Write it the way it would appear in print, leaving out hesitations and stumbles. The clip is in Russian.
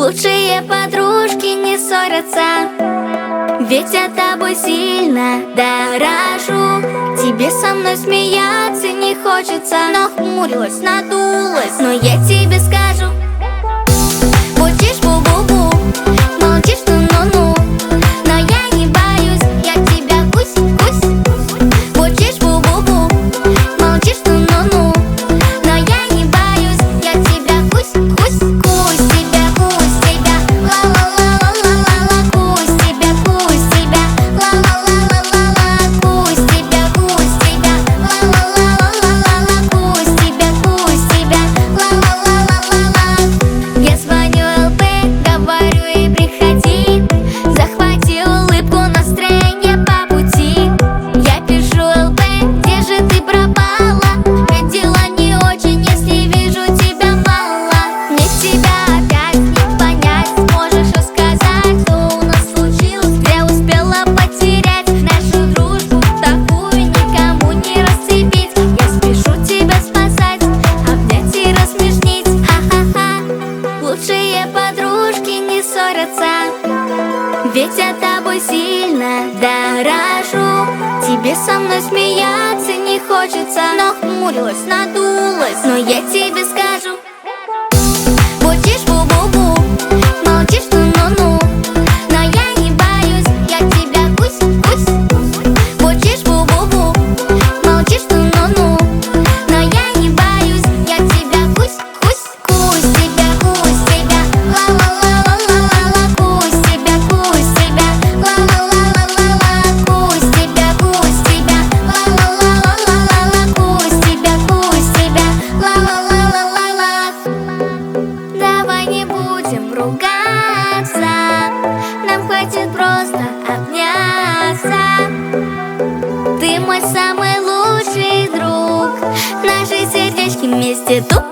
Лучшие подружки не ссорятся, ведь я тобой сильно дорожу. Тебе со мной смеяться не хочется, но хмурилась, надулась, но я тебе скажу. Будешь бу-бу-бу, молчишь ну-ну-ну, но я не боюсь, я тебя кусь-кусь. Будешь бу-бу-бу, молчишь ну-ну-ну, но я не боюсь, я тебя кусь-кусь. Кусь тебя, ла-ла-ла-ла-ла-ла-ла, кусь тебя, ла-ла-ла-ла-ла-ла, кусь тебя, ла-ла-ла-ла-ла-ла, кусь тебя, ла-ла-ла-ла-ла. Я звоню ЛП, говорю ей приходи, захвати улыбку, настроение по пути. Я пишу ЛП, где же ты пропала? Ведь дела не очень, если вижу тебя мало. Мне тебя опять не понять, сможешь рассказать, что у нас случилось? Я успела потерять нашу дружбу, такую никому не расцепить. Я спешу тебя спасать, обнять и рассмешнить. Ха-ха-ха. Лучшие подружки не ссорятся, ведь я тобой сильно дорожу. Тебе со мной смеяться не хочется, но хмурилась, надулась, но я тебе скажу. Будешь бу-бу-бу, молчишь ну-ну-ну, но я не боюсь, я тебя кусь-кусь. Будешь бу-бу-бу, молчишь ну-ну-ну, но я не боюсь, я тебя кусь-кусь. Кусь тебя, ла-ла-ла-ла-ла-ла, кусь тебя, ла-ла-ла-ла-ла-ла, кусь тебя, ла-ла-ла-ла-ла-ла, кусь тебя, ла-ла-ла-ла-ла. Давай не будем ругаться, нам хватит просто обняться. Ты мой самый лучший друг, наши сердечки вместе туп.